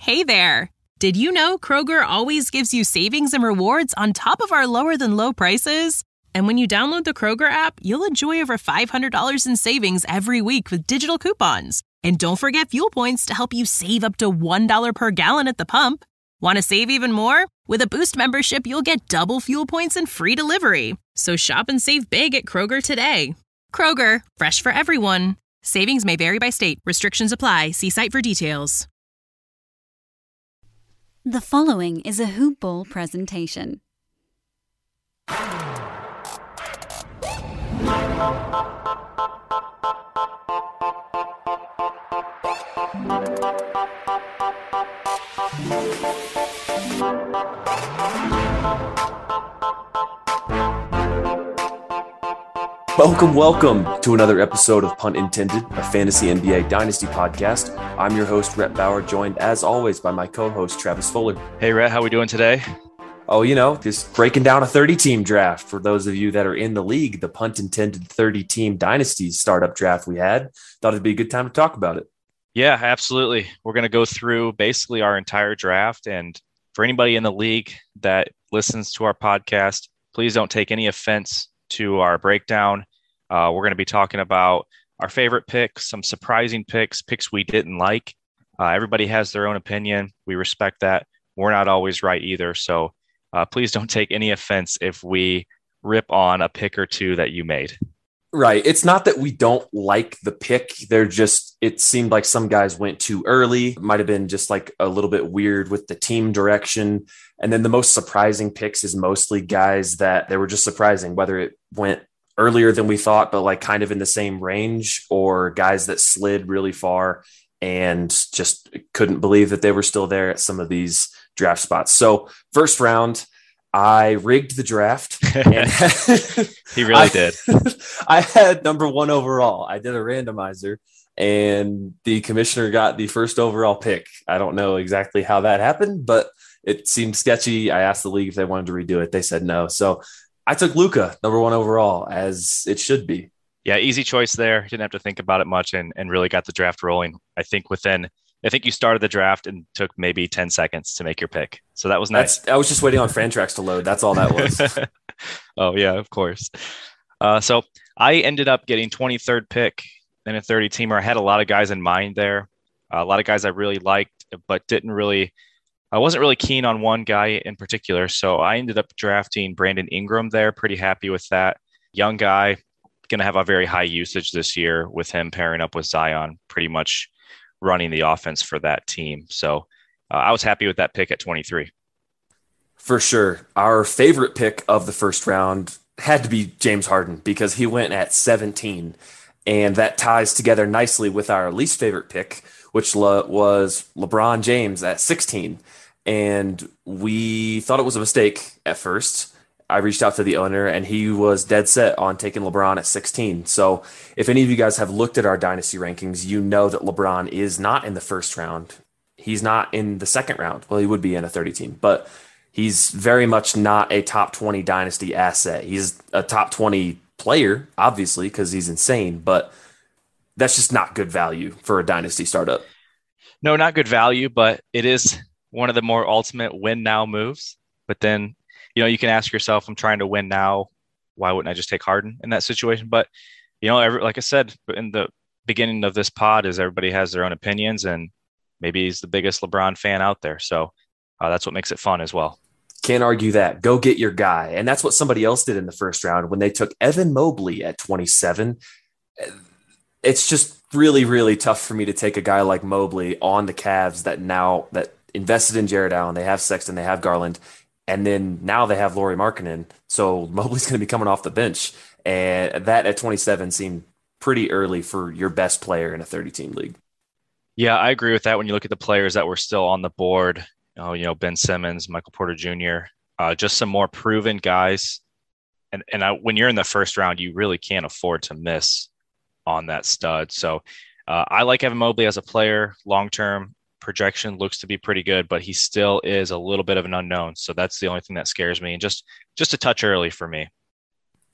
Hey there! Did you know Kroger always gives you savings and rewards on top of our lower-than-low prices? And when you download the Kroger app, you'll enjoy over $500 in savings every week with digital coupons. And don't forget fuel points to help you save up to $1 per gallon at the pump. Want to save even more? With a Boost membership, you'll get double fuel points and free delivery. So shop and save big at Kroger today. Kroger, fresh for everyone. Savings may vary by state. Restrictions apply. See site for details. The following is a Hoop Ball presentation. Welcome to another episode of Punt Intended, a fantasy NBA dynasty podcast. I'm your host, Rhett Bauer, joined as always by my co-host, Travis Fuller. Hey, Rhett, how we doing today? Oh, just breaking down a 30-team draft. For those of you that are in the league, the Punt Intended 30-team dynasty startup draft we had. Thought it'd be a good time to talk about it. Yeah, absolutely. We're going to go through basically our entire draft. And for anybody in the league that listens to our podcast, please don't take any offense to our breakdown. We're going to be talking about our favorite picks, some surprising picks we didn't like. Everybody has their own opinion. We respect that. We're not always right either. So please don't take any offense if we rip on a pick or two that you made. Right. It's not that we don't like the pick. It seemed like some guys went too early. It might have been just like a little bit weird with the team direction. And then the most surprising picks is mostly guys that they were just surprising, whether it went earlier than we thought, but like kind of in the same range, or guys that slid really far and just couldn't believe that they were still there at some of these draft spots. So first round, I rigged the draft. And He really did. I had number 1 overall. I did a randomizer and the commissioner got the first overall pick. I don't know exactly how that happened, but it seemed sketchy. I asked the league if they wanted to redo it. They said no. So I took Luka, number 1 overall, as it should be. Yeah, easy choice there. Didn't have to think about it much and really got the draft rolling. I think you started the draft and took maybe 10 seconds to make your pick. So that was nice. I was just waiting on Fantrax to load. That's all that was. Oh, yeah, of course. So I ended up getting 23rd pick in a 30-teamer. I had a lot of guys in mind there. A lot of guys I really liked, but I wasn't really keen on one guy in particular. So I ended up drafting Brandon Ingram there. Pretty happy with that. Young guy, going to have a very high usage this year with him pairing up with Zion, pretty much running the offense for that team. So I was happy with that pick at 23. For sure. Our favorite pick of the first round had to be James Harden because he went at 17. And that ties together nicely with our least favorite pick, which was LeBron James at 16. And we thought it was a mistake at first. I reached out to the owner and he was dead set on taking LeBron at 16. So if any of you guys have looked at our dynasty rankings, you know that LeBron is not in the first round. He's not in the second round. Well, he would be in a 30 team, but he's very much not a top 20 dynasty asset. He's a top 20 player, obviously, because he's insane, but that's just not good value for a dynasty startup. No, not good value, but it is one of the more ultimate win now moves. But then, you can ask yourself, I'm trying to win now. Why wouldn't I just take Harden in that situation? But, like I said in the beginning of this pod, is everybody has their own opinions, and maybe he's the biggest LeBron fan out there. So that's what makes it fun as well. Can't argue that. Go get your guy. And that's what somebody else did in the first round when they took Evan Mobley at 27. It's just really, really tough for me to take a guy like Mobley on the Cavs that invested in Jared Allen. They have Sexton, they have Garland, and then now they have Lauri Markkanen. So Mobley's going to be coming off the bench. And that at 27 seemed pretty early for your best player in a 30-team league. Yeah, I agree with that. When you look at the players that were still on the board, Ben Simmons, Michael Porter Jr., just some more proven guys. And when you're in the first round, you really can't afford to miss on that stud. So I like Evan Mobley as a player. Long-term projection looks to be pretty good, but he still is a little bit of an unknown. So that's the only thing that scares me. And just a touch early for me.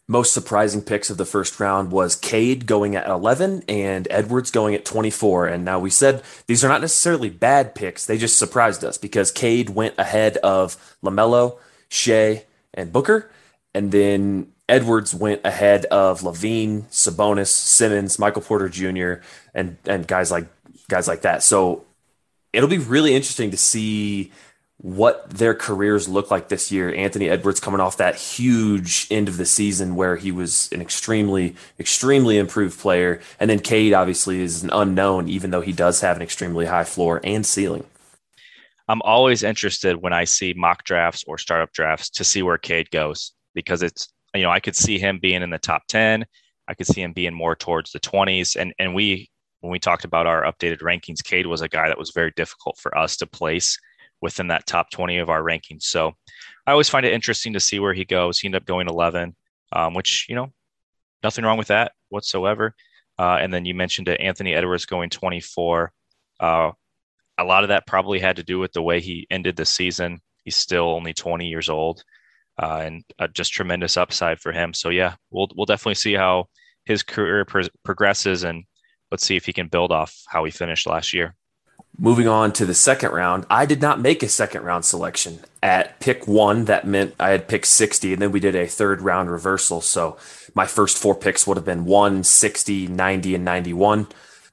Most surprising picks of the first round was Cade going at 11 and Edwards going at 24. And now we said these are not necessarily bad picks. They just surprised us because Cade went ahead of LaMelo, Shea, and Booker. And then Edwards went ahead of Levine, Sabonis, Simmons, Michael Porter Jr., and guys like that. So it'll be really interesting to see what their careers look like this year. Anthony Edwards coming off that huge end of the season where he was an extremely, extremely improved player. And then Cade obviously is an unknown, even though he does have an extremely high floor and ceiling. I'm always interested when I see mock drafts or startup drafts to see where Cade goes, because I could see him being in the top 10. I could see him being more towards the 20s. And when we talked about our updated rankings, Cade was a guy that was very difficult for us to place within that top 20 of our rankings. So I always find it interesting to see where he goes. He ended up going 11, which, nothing wrong with that whatsoever. And then you mentioned Anthony Edwards going 24. A lot of that probably had to do with the way he ended the season. He's still only 20 years old, and just tremendous upside for him. So yeah, we'll definitely see how his career progresses, and let's see if he can build off how he finished last year. Moving on to the second round, I did not make a second round selection. At pick 1, that meant I had picked 60, and then we did a third round reversal. So my first 4 picks would have been 1, 60, 90, and 91.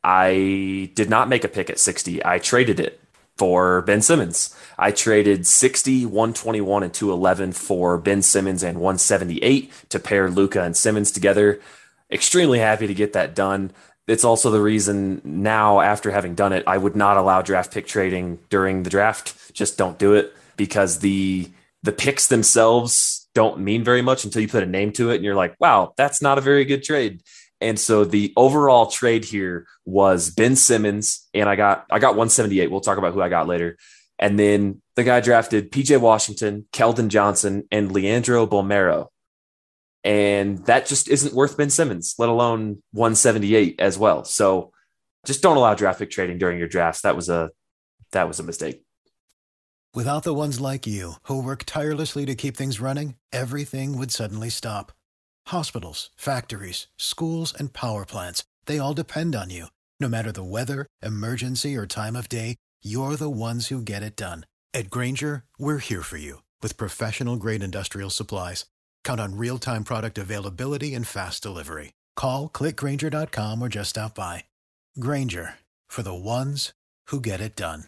I did not make a pick at 60. I traded it for Ben Simmons. I traded 60, 121, and 211 for Ben Simmons and 178 to pair Luka and Simmons together. Extremely happy to get that done. It's also the reason now, after having done it, I would not allow draft pick trading during the draft. Just don't do it, because the picks themselves don't mean very much until you put a name to it and you're like, wow, that's not a very good trade. And so the overall trade here was Ben Simmons, and I got 178. We'll talk about who I got later. And then the guy drafted PJ Washington, Keldon Johnson, and Leandro Bolmaro. And that just isn't worth Ben Simmons, let alone 178 as well. So just don't allow draft pick trading during your drafts. That was a mistake. Without the ones like you, who work tirelessly to keep things running, everything would suddenly stop. Hospitals, factories, schools, and power plants, they all depend on you. No matter the weather, emergency, or time of day, you're the ones who get it done. At Grainger, we're here for you with professional-grade industrial supplies. Count on real-time product availability and fast delivery. Call, click Grainger.com, or just stop by. Grainger, for the ones who get it done.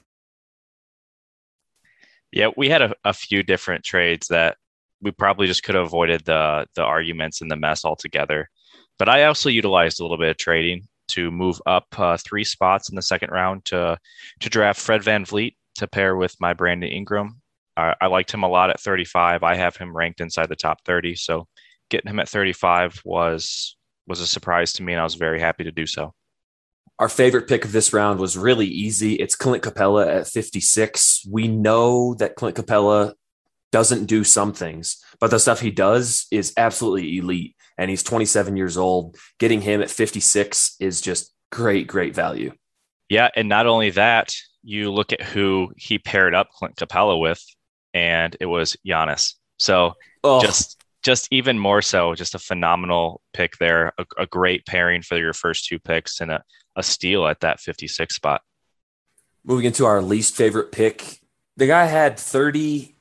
Yeah, we had a few different trades that we probably just could have avoided the arguments and the mess altogether. But I also utilized a little bit of trading to move up 3 spots in the second round to draft Fred VanVleet to pair with my Brandon Ingram. I liked him a lot at 35. I have him ranked inside the top 30. So getting him at 35 was a surprise to me, and I was very happy to do so. Our favorite pick of this round was really easy. It's Clint Capella at 56. We know that Clint Capella doesn't do some things, but the stuff he does is absolutely elite. And he's 27 years old. Getting him at 56 is just great, great value. Yeah, and not only that, you look at who he paired up Clint Capella with, and it was Giannis. So just even more so, just a phenomenal pick there. A great pairing for your first 2 picks, and a steal at that 56 spot. Moving into our least favorite pick, the guy had 30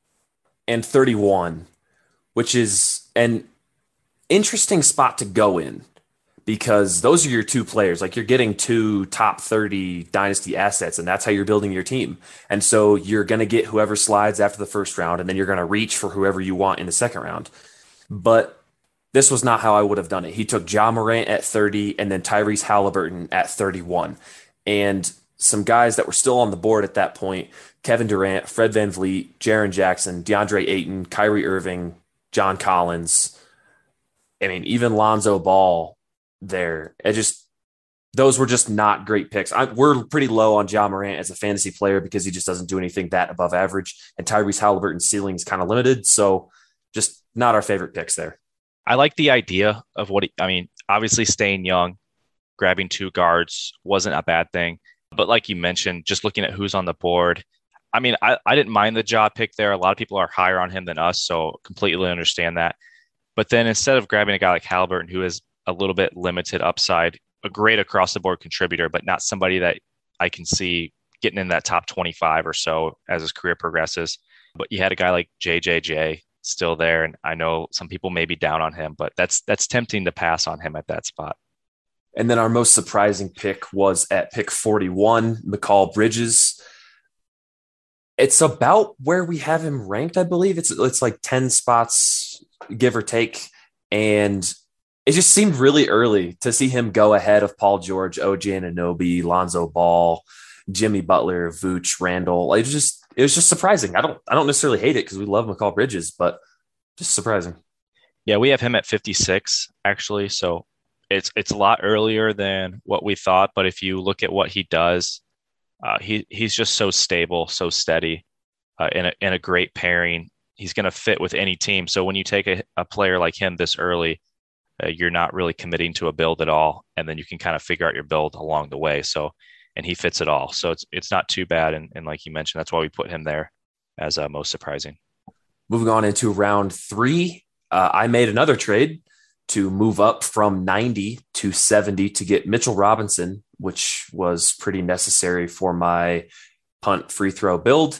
and 31, which is an interesting spot to go in, because those are your 2 players. Like, you're getting 2 top 30 dynasty assets, and that's how you're building your team. And so you're going to get whoever slides after the first round, and then you're going to reach for whoever you want in the second round. But this was not how I would have done it. He took Ja Morant at 30 and then Tyrese Halliburton at 31. And some guys that were still on the board at that point: Kevin Durant, Fred VanVleet, Jaren Jackson, DeAndre Ayton, Kyrie Irving, John Collins. I mean, even Lonzo Ball there. Those were just not great picks. We're pretty low on Ja Morant as a fantasy player because he just doesn't do anything that above average. And Tyrese Halliburton's ceiling is kind of limited. So just not our favorite picks there. I like the idea of obviously staying young, grabbing 2 guards wasn't a bad thing. But like you mentioned, just looking at who's on the board, I didn't mind the Ja pick there. A lot of people are higher on him than us, so completely understand that. But then instead of grabbing a guy like Halliburton, who is a little bit limited upside, a great across the board contributor, but not somebody that I can see getting in that top 25 or so as his career progresses. But you had a guy like JJJ still there, and I know some people may be down on him, but that's tempting to pass on him at that spot. And then our most surprising pick was at pick 41, Mikal Bridges. It's about where we have him ranked, I believe. It's like 10 spots, give or take. And it just seemed really early to see him go ahead of Paul George, OG Anunoby, Lonzo Ball, Jimmy Butler, Vooch, Randall. It was just surprising. I don't necessarily hate it because we love Mikal Bridges, but just surprising. Yeah, we have him at 56, actually. So it's a lot earlier than what we thought. But if you look at what he does, he's just so stable, so steady, in a great pairing. He's going to fit with any team. So when you take a player like him this early, you're not really committing to a build at all, and then you can kind of figure out your build along the way. So, and he fits it all. So it's not too bad. And like you mentioned, that's why we put him there as most surprising. Moving on into round 3, I made another trade to move up from 90 to 70 to get Mitchell Robinson, which was pretty necessary for my punt free throw build.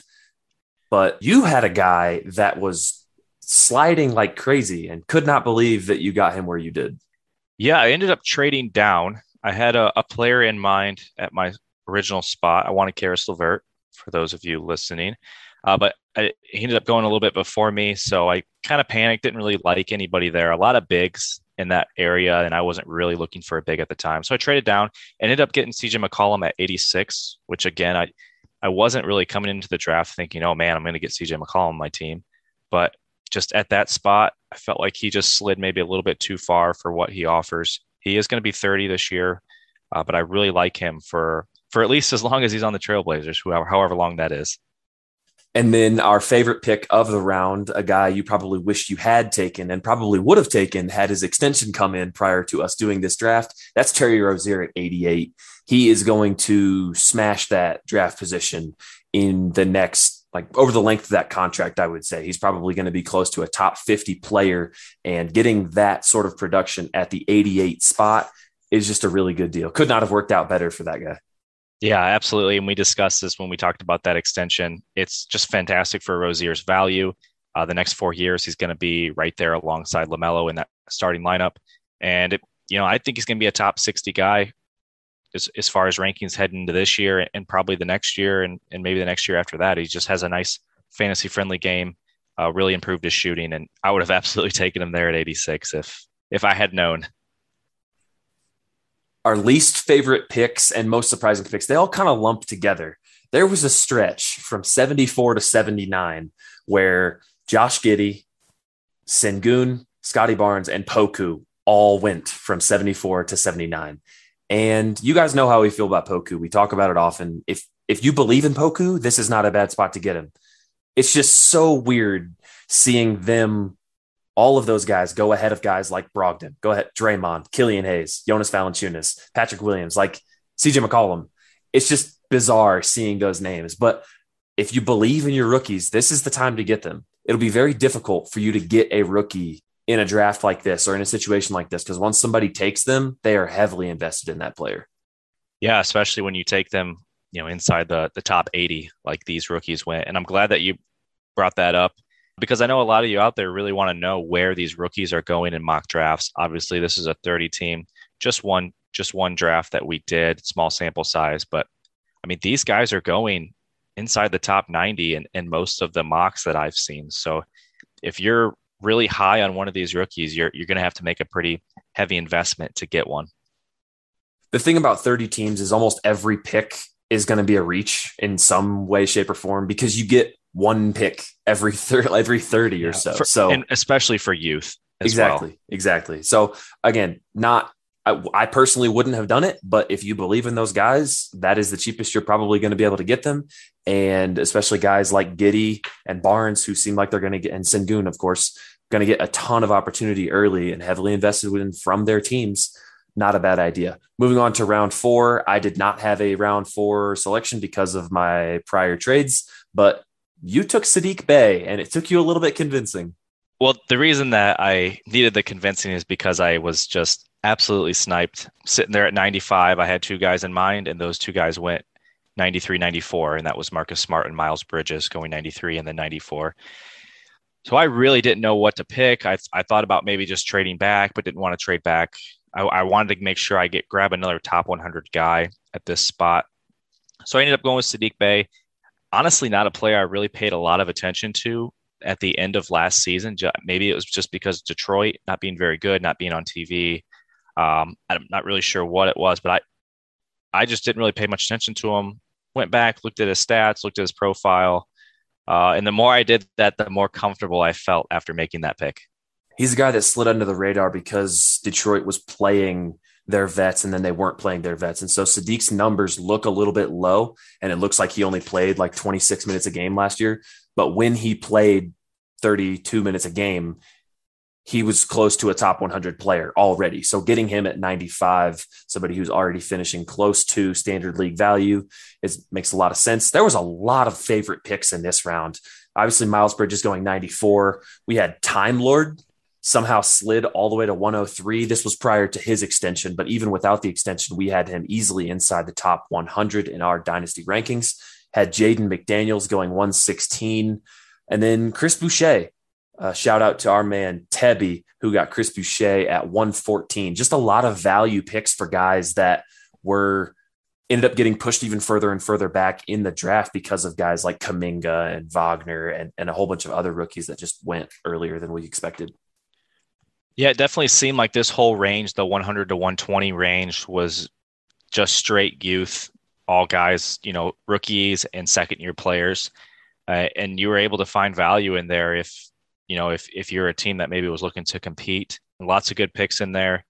But you had a guy that was sliding like crazy and could not believe that you got him where you did. Yeah, I ended up trading down. I had a player in mind at my original spot. I wanted Karis LeVert, for those of you listening. But he ended up going a little bit before me, so I kind of panicked, didn't really like anybody there. A lot of bigs in that area, and I wasn't really looking for a big at the time. So I traded down, ended up getting CJ McCollum at 86, which again, I wasn't really coming into the draft thinking, oh man, I'm going to get CJ McCollum on my team. But just at that spot, I felt like he just slid maybe a little bit too far for what he offers. He is going to be 30 this year, but I really like him for at least as long as he's on the Trailblazers, however long that is. And then our favorite pick of the round, a guy you probably wished you had taken and probably would have taken had his extension come in prior to us doing this draft. That's Terry Rozier at 88. He is going to smash that draft position in the next, like over the length of that contract, I would say. He's probably going to be close to a top 50 player, and getting that sort of production at the 88 spot is just a really good deal. Could not have worked out better for that guy. Yeah, absolutely. And we discussed this when we talked about that extension. It's just fantastic for Rozier's value. The next 4 years, he's going to be right there alongside LaMelo in that starting lineup. And, I think he's going to be a top 60 guy as far as rankings heading into this year and probably the next year and maybe the next year after that. He just has a nice fantasy-friendly game, really improved his shooting. And I would have absolutely taken him there at 86 if I had known. Our least favorite picks and most surprising picks, they all kind of lump together. There was a stretch from 74 to 79 where Josh Giddey, Sengun, Scotty Barnes, and Poku all went from 74 to 79. And you guys know how we feel about Poku. We talk about it often. If you believe in Poku, this is not a bad spot to get him. It's just so weird seeing them, all of those guys, go ahead of guys like Brogdon, go ahead, Draymond, Killian Hayes, Jonas Valanciunas, Patrick Williams, like CJ McCollum. It's just bizarre seeing those names. But if you believe in your rookies, this is the time to get them. It'll be very difficult for you to get a rookie in a draft like this or in a situation like this, because once somebody takes them, they are heavily invested in that player. Yeah, especially when you take them, inside the top 80, like these rookies went. And I'm glad that you brought that up, because I know a lot of you out there really want to know where these rookies are going in mock drafts. Obviously, this is a 30 team, just one draft that we did, small sample size. But I mean, these guys are going inside the top 90 in most of the mocks that I've seen. So if you're really high on one of these rookies, you're going to have to make a pretty heavy investment to get one. The thing about 30 teams is almost every pick is going to be a reach in some way, shape, or form, because you get one pick every 30 or so. And especially for youth as well. Exactly. So again, I personally wouldn't have done it, but if you believe in those guys, that is the cheapest you're probably going to be able to get them. And especially guys like Giddey and Barnes, who seem like they're going to get, and Sengun, of course, going to get a ton of opportunity early and heavily invested in from their teams. Not a bad idea. Moving on to round 4. I did not have a round 4 selection because of my prior trades, but you took Saddiq Bey, and it took you a little bit convincing. Well, the reason that I needed the convincing is because I was just absolutely sniped. Sitting there at 95, I had two guys in mind, and those two guys went 93, 94, and that was Marcus Smart and Miles Bridges going 93 and then 94. So I really didn't know what to pick. I thought about maybe just trading back, but didn't want to trade back. I wanted to make sure I grab another top 100 guy at this spot. So I ended up going with Saddiq Bey. Honestly, not a player I really paid a lot of attention to at the end of last season. Maybe it was just because Detroit not being very good, not being on TV. I'm not really sure what it was, but I just didn't really pay much attention to him. Went back, looked at his stats, looked at his profile. And the more I did that, the more comfortable I felt after making that pick. He's a guy that slid under the radar because Detroit was playing their vets and then they weren't playing their vets. And so Saddiq's numbers look a little bit low, and it looks like he only played like 26 minutes a game last year. But when he played 32 minutes a game, he was close to a top 100 player already. So getting him at 95, somebody who's already finishing close to standard league value, makes a lot of sense. There was a lot of favorite picks in this round. Obviously, Miles Bridges going 94. We had Time Lord somehow slid all the way to 103. This was prior to his extension, but even without the extension, we had him easily inside the top 100 in our dynasty rankings. Had Jaden McDaniels going 116. And then Chris Boucher, shout out to our man Tebby, who got Chris Boucher at 114. Just a lot of value picks for guys that ended up getting pushed even further and further back in the draft because of guys like Kuminga and Wagner and a whole bunch of other rookies that just went earlier than we expected. Yeah, it definitely seemed like this whole range, the 100 to 120 range, was just straight youth, all guys, rookies and second-year players. And you were able to find value in there if you're a team that maybe was looking to compete. Lots of good picks in there.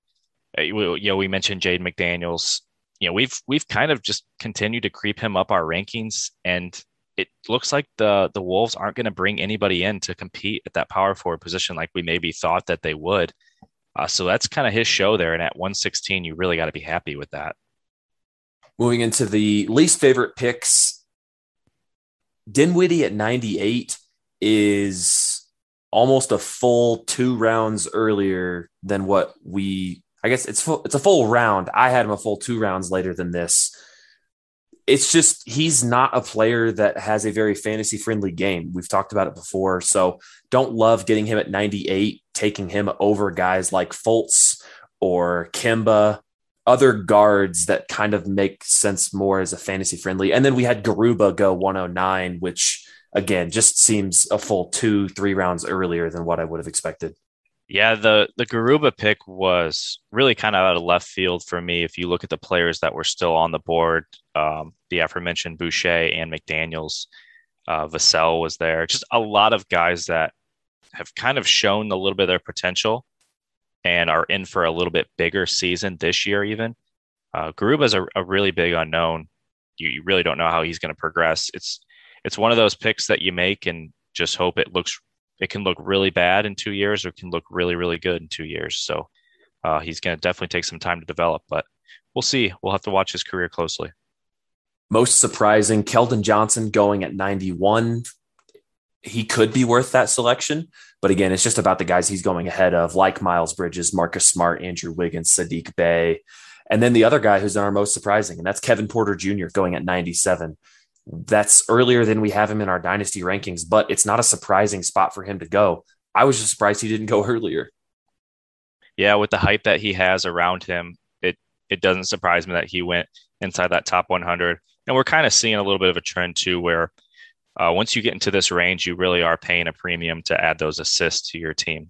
We mentioned Jaden McDaniels. We've kind of just continued to creep him up our rankings, and it looks like the Wolves aren't going to bring anybody in to compete at that power forward position like we maybe thought that they would. So that's kind of his show there. And at 116, you really got to be happy with that. Moving into the least favorite picks, Dinwiddie at 98 is almost a full 2 rounds earlier than what I guess it's a full round. I had him a full 2 rounds later than this. It's just, he's not a player that has a very fantasy friendly game. We've talked about it before. So don't love getting him at 98, taking him over guys like Fultz or Kemba, other guards that kind of make sense more as a fantasy friendly. And then we had Garuba go 109, which again, just seems a full 2-3 rounds earlier than what I would have expected. Yeah, the Garuba pick was really kind of out of left field for me. If you look at the players that were still on the board, the aforementioned Boucher and McDaniels, Vassell was there. Just a lot of guys that have kind of shown a little bit of their potential and are in for a little bit bigger season this year even. Garuba is a really big unknown. You really don't know how he's going to progress. It's one of those picks that you make and just hope it can look really bad in 2 years or can look really, really good in 2 years. So he's going to definitely take some time to develop, but we'll see. We'll have to watch his career closely. Most surprising, Keldon Johnson going at 91. He could be worth that selection, but again, it's just about the guys he's going ahead of, like Miles Bridges, Marcus Smart, Andrew Wiggins, Saddiq Bey. And then the other guy who's our most surprising, and that's Kevin Porter Jr. going at 97. That's earlier than we have him in our dynasty rankings, but it's not a surprising spot for him to go. I was just surprised he didn't go earlier. Yeah, with the hype that he has around him, it doesn't surprise me that he went inside that top 100. And we're kind of seeing a little bit of a trend too, where once you get into this range, you really are paying a premium to add those assists to your team.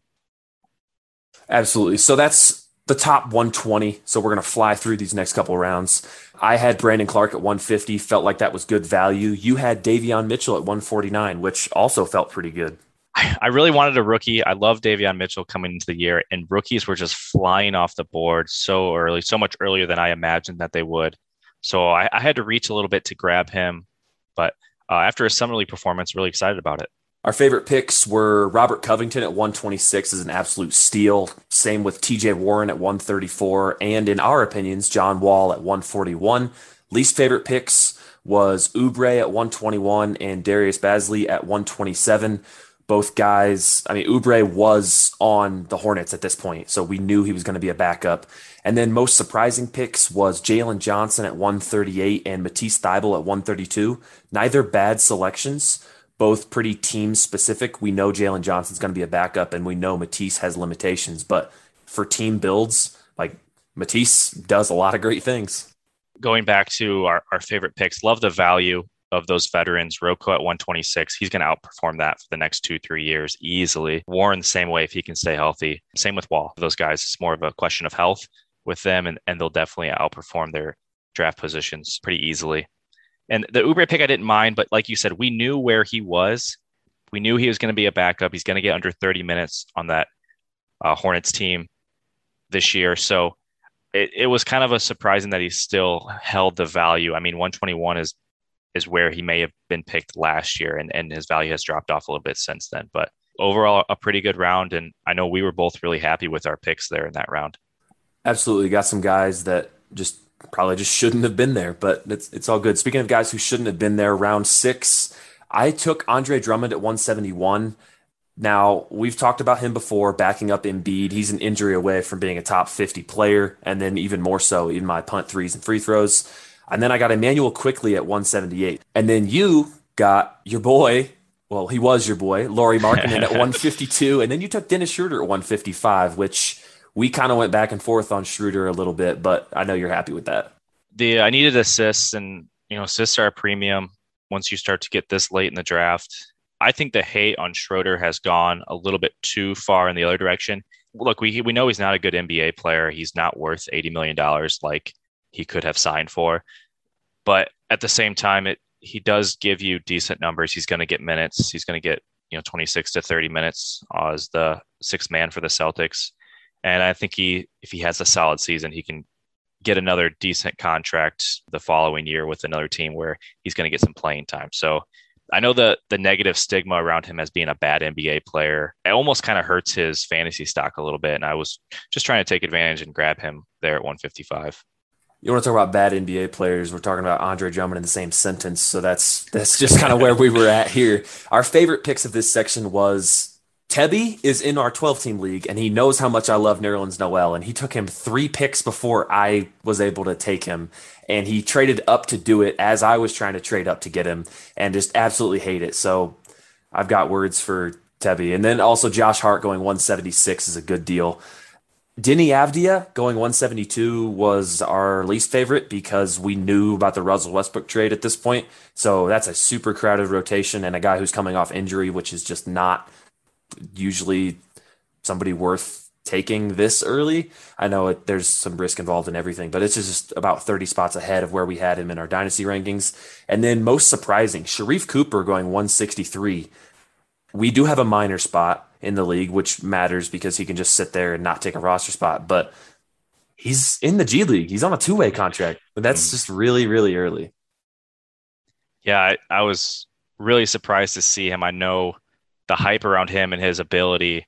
Absolutely. So that's the top 120. So we're going to fly through these next couple of rounds. I had Brandon Clark at 150, felt like that was good value. You had Davion Mitchell at 149, which also felt pretty good. I really wanted a rookie. I love Davion Mitchell coming into the year, and rookies were just flying off the board so early, so much earlier than I imagined that they would. So I had to reach a little bit to grab him, but after a summer league performance, really excited about it. Our favorite picks were Robert Covington at 126 is an absolute steal. Same with TJ Warren at 134. And in our opinions, John Wall at 141. Least favorite picks was Oubre at 121 and Darius Bazley at 127. Both guys, I mean, Oubre was on the Hornets at this point, so we knew he was going to be a backup. And then most surprising picks was Jalen Johnson at 138 and Matisse Thybulle at 132. Neither bad selections, both pretty team specific. We know Jalen Johnson's going to be a backup, and we know Matisse has limitations, but for team builds, like Matisse does a lot of great things. Going back to our favorite picks, love the value of those veterans. Rocco at 126, he's going to outperform that for the next 2-3 years easily. Warren the same way if he can stay healthy. Same with Wall. Those guys, it's more of a question of health with them, and they'll definitely outperform their draft positions pretty easily. And the Oubre pick I didn't mind, but like you said, we knew where he was. We knew he was going to be a backup. He's going to get under 30 minutes on that Hornets team this year. So it was kind of a surprising that he still held the value. I mean, 121 is where he may have been picked last year, and his value has dropped off a little bit since then. But overall, a pretty good round, and I know we were both really happy with our picks there in that round. Absolutely. Got some guys that just probably just shouldn't have been there, but it's all good. Speaking of guys who shouldn't have been there, round 6, I took Andre Drummond at 171. Now, we've talked about him before, backing up Embiid. He's an injury away from being a top 50 player, and then even more so in my punt threes and free throws. And then I got Emmanuel Quickly at 178. And then you got your boy, well, he was your boy, Lauri Markkanen at 152. And then you took Dennis Schroeder at 155, which we kind of went back and forth on Schroeder a little bit, but I know you're happy with that. I needed assists, and assists are a premium once you start to get this late in the draft. I think the hate on Schroeder has gone a little bit too far in the other direction. Look, we know he's not a good NBA player. He's not worth $80 million like he could have signed for. But at the same time, he does give you decent numbers. He's going to get minutes. He's going to get 26 to 30 minutes as the sixth man for the Celtics. And I think if he has a solid season, he can get another decent contract the following year with another team where he's going to get some playing time. So I know the negative stigma around him as being a bad NBA player, it almost kind of hurts his fantasy stock a little bit. And I was just trying to take advantage and grab him there at 155. You want to talk about bad NBA players? We're talking about Andre Drummond in the same sentence. So that's just kind of where we were at here. Our favorite picks of this section was Tebby is in our 12-team league, and he knows how much I love Nerlens Noel, and he took him 3 picks before I was able to take him, and he traded up to do it as I was trying to trade up to get him, and just absolutely hate it. So I've got words for Tebby. And then also Josh Hart going 176 is a good deal. Denny Avdia going 172 was our least favorite because we knew about the Russell Westbrook trade at this point. So that's a super crowded rotation and a guy who's coming off injury, which is just not usually somebody worth taking this early. I know there's some risk involved in everything, but it's just about 30 spots ahead of where we had him in our dynasty rankings. And then most surprising, Sharif Cooper going 163. We do have a minor spot in the league, which matters because he can just sit there and not take a roster spot, but he's in the G League. He's on a 2-way contract, but that's just really, really early. Yeah, I was really surprised to see him. I know the hype around him and his ability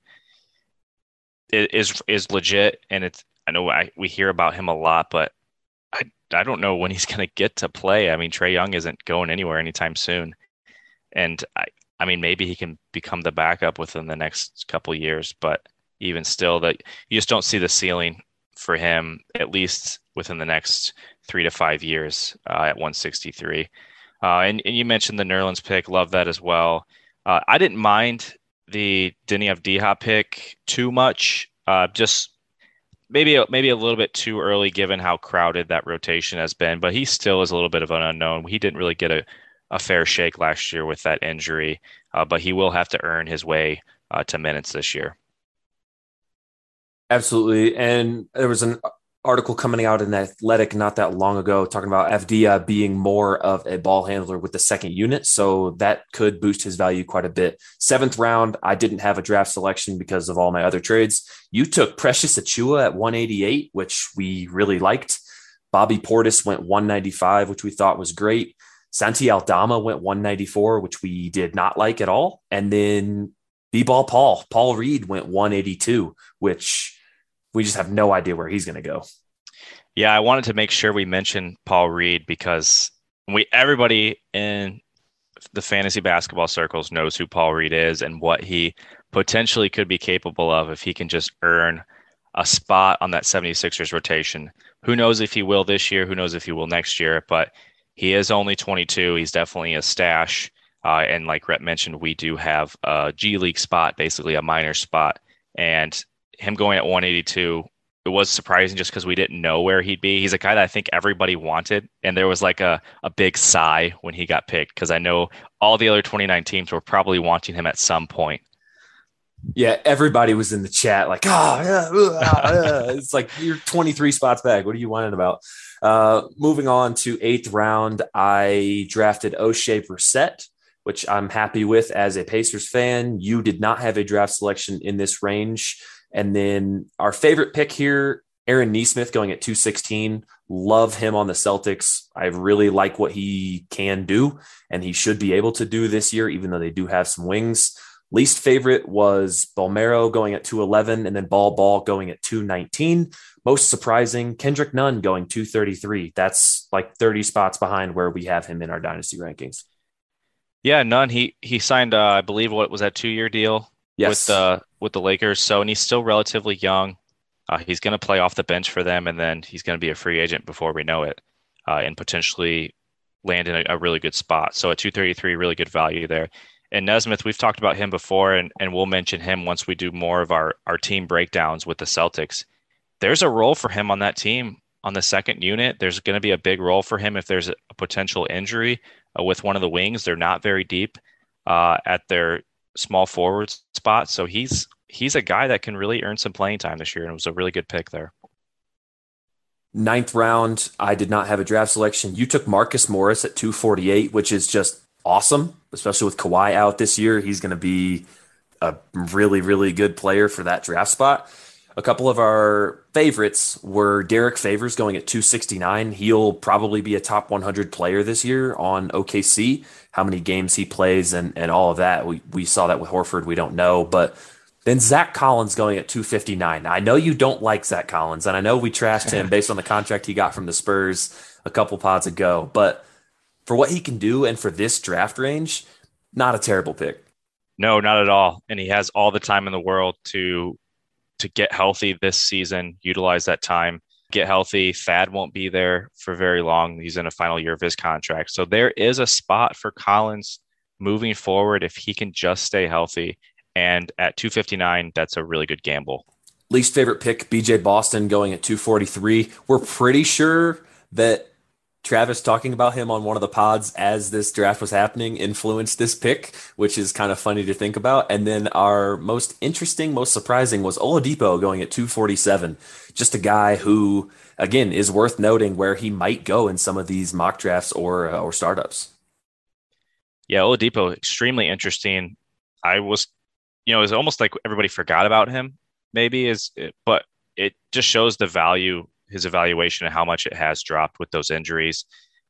is legit, and I know we hear about him a lot, but I don't know when he's going to get to play. I mean, Trae Young isn't going anywhere anytime soon, and I mean maybe he can become the backup within the next couple of years, but even still, that you just don't see the ceiling for him at least within the next 3 to 5 years at 163. And you mentioned the Nerlens pick, love that as well. I didn't mind the Deni Avdija pick too much. Just maybe a little bit too early given how crowded that rotation has been, but he still is a little bit of an unknown. He didn't really get a fair shake last year with that injury, but he will have to earn his way to minutes this year. Absolutely. And there was an article coming out in Athletic not that long ago talking about Avdija being more of a ball handler with the second unit. So that could boost his value quite a bit. 7th round, I didn't have a draft selection because of all my other trades. You took Precious Achiuwa at 188, which we really liked. Bobby Portis went 195, which we thought was great. Santi Aldama went 194, which we did not like at all. And then B-ball Paul Reed went 182, which we just have no idea where he's going to go. Yeah, I wanted to make sure we mentioned Paul Reed because everybody in the fantasy basketball circles knows who Paul Reed is and what he potentially could be capable of if he can just earn a spot on that 76ers rotation. Who knows if he will this year? Who knows if he will next year? But he is only 22. He's definitely a stash. And like Rhett mentioned, we do have a G League spot, basically a minor spot. And him going at 182, it was surprising just because we didn't know where he'd be. He's a guy that I think everybody wanted. And there was like a big sigh when he got picked because I know all the other 29 teams were probably wanting him at some point. Yeah, everybody was in the chat like, it's like you're 23 spots back. What are you whining about? Moving on to 8th round, I drafted O'Shea Brissett, which I'm happy with as a Pacers fan. You did not have a draft selection in this range. And then our favorite pick here, Aaron Nesmith going at 216. Love him on the Celtics. I really like what he can do, and he should be able to do this year, even though they do have some wings. Least favorite was Bolmero going at 211, and then Ball going at 219. Most surprising, Kendrick Nunn going 233. That's like 30 spots behind where we have him in our dynasty rankings. Yeah, Nunn, he signed, I believe, what was that 2-year deal? Yes. With the Lakers. So, and he's still relatively young. He's going to play off the bench for them, and then he's going to be a free agent before we know it, and potentially land in a really good spot. So at 233, really good value there. And Nesmith, we've talked about him before, and we'll mention him once we do more of our team breakdowns with the Celtics. There's a role for him on that team on the second unit. There's going to be a big role for him if there's a potential injury with one of the wings. They're not very deep at their small forward spot. So he's a guy that can really earn some playing time this year, and it was a really good pick there. 9th round, I did not have a draft selection. You took Marcus Morris at 248, which is just awesome, especially with Kawhi out this year. He's going to be a really, really good player for that draft spot. A couple of our favorites were Derek Favors going at 269. He'll probably be a top 100 player this year on OKC. How many games he plays and all of that. We saw that with Horford. We don't know. But then Zach Collins going at 259. I know you don't like Zach Collins, and I know we trashed him based on the contract he got from the Spurs a couple pods ago. But for what he can do and for this draft range, not a terrible pick. No, not at all. And he has all the time in the world to get healthy this season, utilize that time, get healthy. Thad won't be there for very long. He's in a final year of his contract. So there is a spot for Collins moving forward if he can just stay healthy. And at 259, that's a really good gamble. Least favorite pick, BJ Boston going at 243. We're pretty sure that Travis talking about him on one of the pods as this draft was happening influenced this pick, which is kind of funny to think about. And then our most interesting, most surprising was Oladipo going at 247. Just a guy who, again, is worth noting where he might go in some of these mock drafts or startups. Yeah, Oladipo, extremely interesting. It was almost like everybody forgot about him, but it just shows the value, his evaluation and how much it has dropped with those injuries.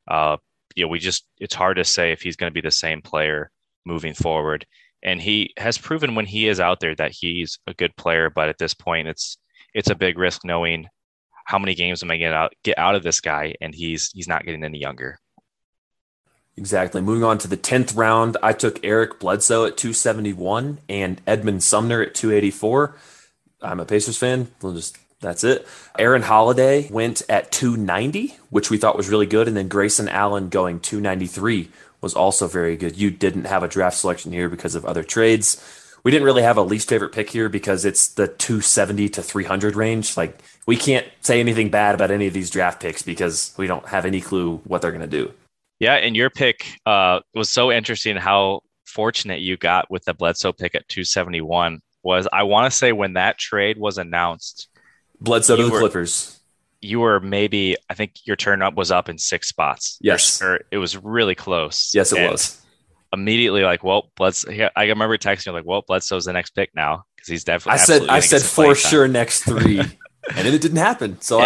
It's hard to say if he's going to be the same player moving forward. And he has proven when he is out there that he's a good player, but at this point it's a big risk knowing how many games am I going to get out of this guy, and he's not getting any younger. Exactly. Moving on to the 10th round, I took Eric Bledsoe at 271 and Edmund Sumner at 284. I'm a Pacers fan. That's it. Aaron Holiday went at 290, which we thought was really good. And then Grayson Allen going 293 was also very good. You didn't have a draft selection here because of other trades. We didn't really have a least favorite pick here because it's the 270 to 300 range. Like, we can't say anything bad about any of these draft picks because we don't have any clue what they're going to do. Yeah, and your pick was so interesting how fortunate you got with the Bledsoe pick at 271 was, I want to say when that trade was announced, Bledsoe to the Clippers. You were maybe, I think your turn up was up in 6 spots. Yes. Or it was really close. Yes, it was. Immediately like, well, Bledsoe, I remember texting you like, well, Bledsoe's the next pick now because he's definitely. I said for sure next 3, and then it didn't happen. So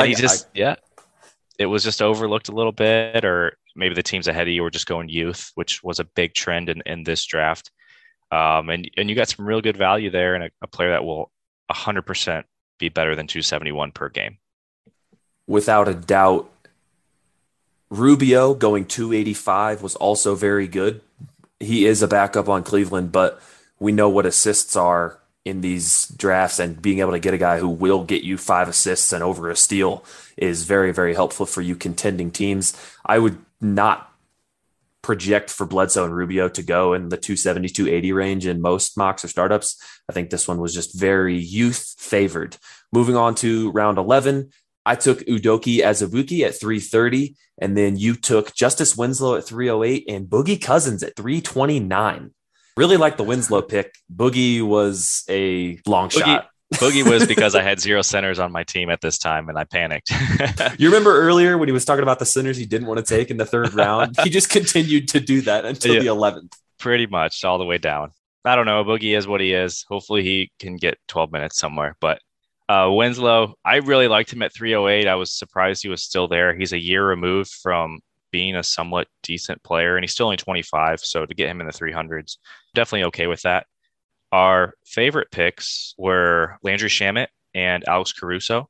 it was just overlooked a little bit, or maybe the teams ahead of you were just going youth, which was a big trend in this draft. And you got some real good value there, and a player that will 100% be better than 271 per game. Without a doubt. Rubio going 285 was also very good. he is a backup on Cleveland, but we know what assists are in these drafts, and being able to get a guy who will get you 5 assists and over a steal is very, very helpful for you contending teams. I would not project for Bledsoe and Rubio to go in the 270, 280 range in most mocks or startups. I think this one was just very youth favored. Moving on to round 11, I took Udoka Azubuike at 330, and then you took Justice Winslow at 308 and Boogie Cousins at 329. Really like the Winslow pick. Boogie was a long shot. Boogie was because I had 0 centers on my team at this time, and I panicked. You remember earlier when he was talking about the centers he didn't want to take in the 3rd round? He just continued to do that until the 11th. Pretty much all the way down. I don't know. Boogie is what he is. Hopefully he can get 12 minutes somewhere. But Winslow, I really liked him at 308. I was surprised he was still there. He's a year removed from being a somewhat decent player, and he's still only 25. So to get him in the 300s, definitely okay with that. Our favorite picks were Landry Shamet and Alex Caruso.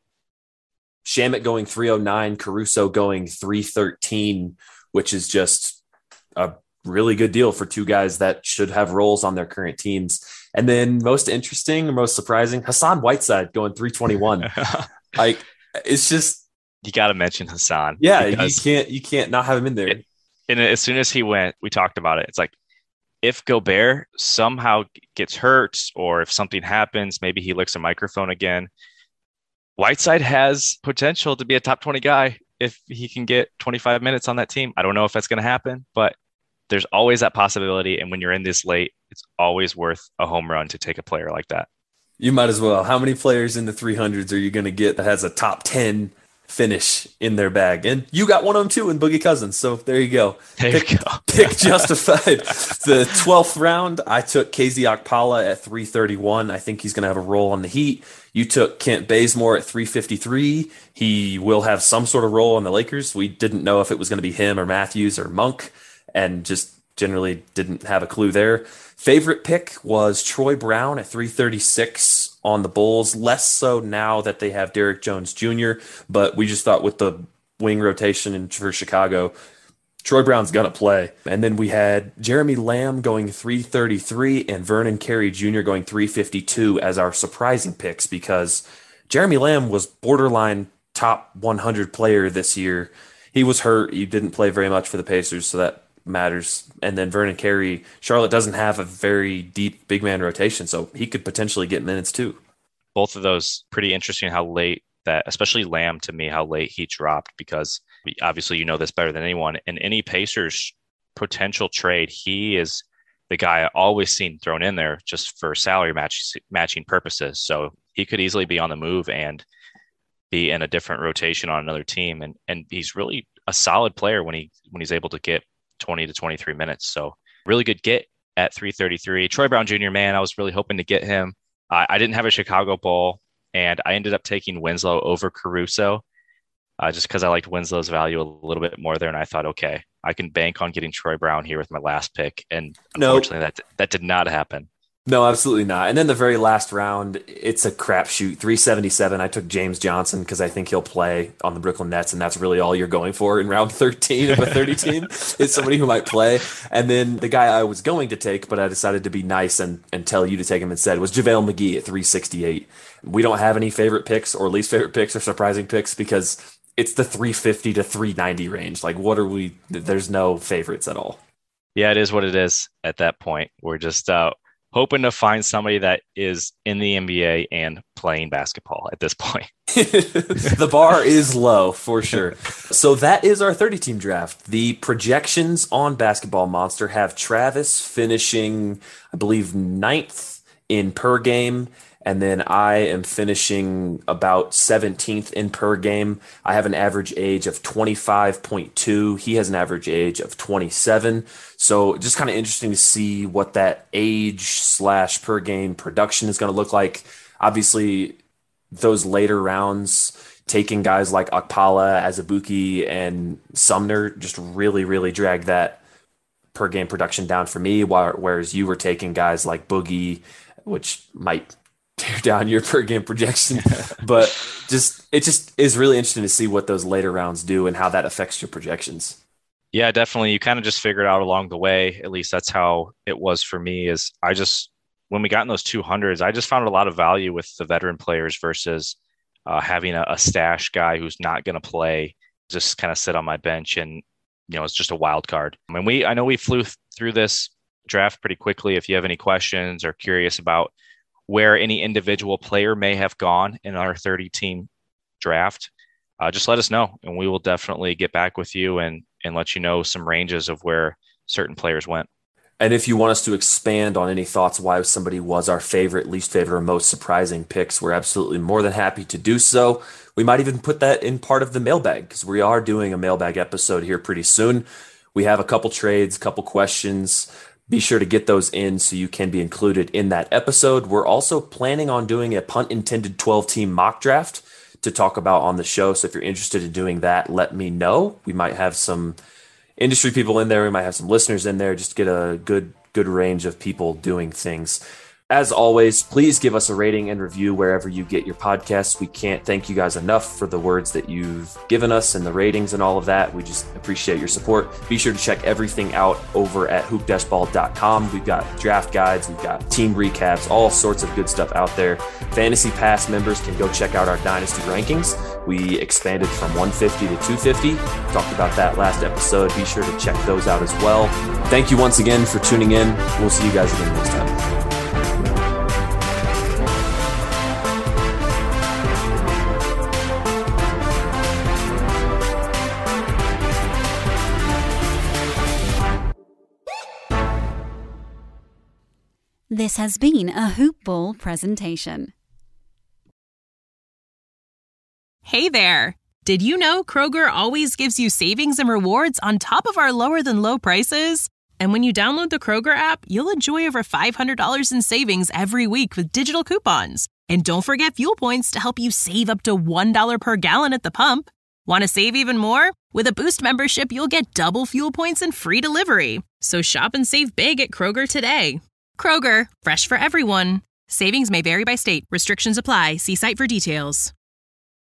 Shamet going 309, Caruso going 313, which is just a really good deal for 2 guys that should have roles on their current teams. And then most interesting, most surprising, Hassan Whiteside going 321. Like, it's just, you got to mention Hassan. Yeah, you can't not have him in there. And as soon as he went, we talked about it. It's like, if Gobert somehow gets hurt, or if something happens, maybe he licks a microphone again, Whiteside has potential to be a top 20 guy if he can get 25 minutes on that team. I don't know if that's going to happen, but there's always that possibility. And when you're in this late, it's always worth a home run to take a player like that. You might as well. How many players in the 300s are you going to get that has a top 10 finish in their bag? And you got one of them too in Boogie Cousins. So there you go. Pick justified. The 12th round, I took KZ Okpala at 331. I think he's going to have a role on the Heat. You took Kent Bazemore at 353. He will have some sort of role on the Lakers. We didn't know if it was going to be him or Matthews or Monk, and just generally didn't have a clue there. Favorite pick was Troy Brown at 336 on the Bulls, less so now that they have Derrick Jones Jr., but we just thought with the wing rotation for Chicago, Troy Brown's going to play. And then we had Jeremy Lamb going 333 and Vernon Carey Jr. going 352 as our surprising picks, because Jeremy Lamb was borderline top 100 player this year. He was hurt. He didn't play very much for the Pacers, so that matters. And then Vernon Carey, Charlotte doesn't have a very deep big man rotation, so he could potentially get minutes too. Both of those pretty interesting how late that, especially Lamb to me, how late he dropped, because obviously you know this better than anyone. In any Pacers potential trade, he is the guy I always seen thrown in there just for salary matching purposes. So he could easily be on the move and be in a different rotation on another team. And he's really a solid player when he's able to get 20 to 23 minutes. So really good get at 333. Troy Brown Jr., man, I was really hoping to get him. I didn't have a Chicago Bull, and I ended up taking Winslow over Caruso just because I liked Winslow's value a little bit more there. And I thought, okay, I can bank on getting Troy Brown here with my last pick. And unfortunately, that did not happen. No, absolutely not. And then the very last round, it's a crapshoot. 377, I took James Johnson because I think he'll play on the Brooklyn Nets, and that's really all you're going for in round 13 of a 30 team is somebody who might play. And then the guy I was going to take, but I decided to be nice and tell you to take him instead, was JaVale McGee at 368. We don't have any favorite picks or least favorite picks or surprising picks because it's the 350 to 390 range. Like, there's no favorites at all. Yeah, it is what it is at that point. We're just hoping to find somebody that is in the NBA and playing basketball at this point. The bar is low for sure. So that is our 30-team draft. The projections on Basketball Monster have Travis finishing, I believe, 9th in per game. And then I am finishing about 17th in per game. I have an average age of 25.2. He has an average age of 27. So just kind of interesting to see what that age / per game production is going to look like. Obviously, those later rounds, taking guys like Okpala, Azubuike, and Sumner just really, really dragged that per game production down for me, whereas you were taking guys like Boogie, which might tear down your per game projection, but it just is really interesting to see what those later rounds do and how that affects your projections. Yeah, definitely. You kind of just figure it out along the way. At least that's how it was for me. Is I just when we got in those 200s, I just found a lot of value with the veteran players versus having a stash guy who's not going to play, just kind of sit on my bench and it's just a wild card. I mean, I know we flew through this draft pretty quickly. If you have any questions or curious about where any individual player may have gone in our 30-team draft, just let us know, and we will definitely get back with you and let you know some ranges of where certain players went. And if you want us to expand on any thoughts why somebody was our favorite, least favorite, or most surprising picks, we're absolutely more than happy to do so. We might even put that in part of the mailbag because we are doing a mailbag episode here pretty soon. We have a couple trades, couple questions. Be sure to get those in so you can be included in that episode. We're also planning on doing a punt intended 12-team mock draft to talk about on the show. So if you're interested in doing that, let me know. We might have some industry people in there. We might have some listeners in there just to get a good range of people doing things. As always, please give us a rating and review wherever you get your podcasts. We can't thank you guys enough for the words that you've given us and the ratings and all of that. We just appreciate your support. Be sure to check everything out over at hoop-ball.com. We've got draft guides, we've got team recaps, all sorts of good stuff out there. Fantasy Pass members can go check out our Dynasty rankings. We expanded from 150 to 250. Talked about that last episode. Be sure to check those out as well. Thank you once again for tuning in. We'll see you guys again next time. This has been a Hoop Ball presentation. Hey there! Did you know Kroger always gives you savings and rewards on top of our lower than low prices? And when you download the Kroger app, you'll enjoy over $500 in savings every week with digital coupons. And don't forget fuel points to help you save up to $1 per gallon at the pump. Want to save even more? With a Boost membership, you'll get double fuel points and free delivery. So shop and save big at Kroger today. Kroger, fresh for everyone. Savings may vary by state. Restrictions apply. See site for details.